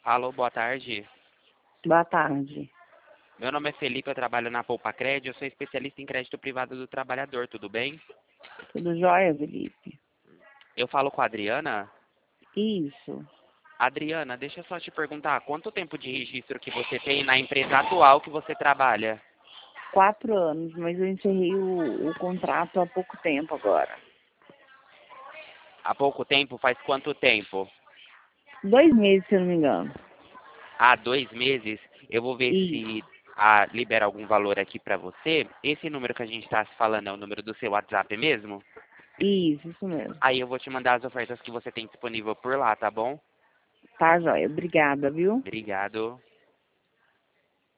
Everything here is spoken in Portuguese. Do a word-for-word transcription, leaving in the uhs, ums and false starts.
Alô, boa tarde. Boa tarde. Meu nome é Felipe, eu trabalho na Poupa Crédito, eu sou especialista em crédito privado do trabalhador, tudo bem? Tudo jóia, Felipe? Eu falo com a Adriana. Isso. Adriana, deixa eu só te perguntar, quanto tempo de registro que você tem na empresa atual que você trabalha? Quatro anos, mas eu encerrei o, o contrato há pouco tempo agora. Há pouco tempo? Faz quanto tempo? Dois meses, se eu não me engano. Há dois meses? Eu vou ver Isso. se ah, libera algum valor aqui pra você. Esse número que a gente está se falando é o número do seu WhatsApp mesmo? Isso, isso mesmo. Aí eu vou te mandar as ofertas que você tem disponível por lá, tá bom? Tá, jóia. Obrigada, viu? Obrigado.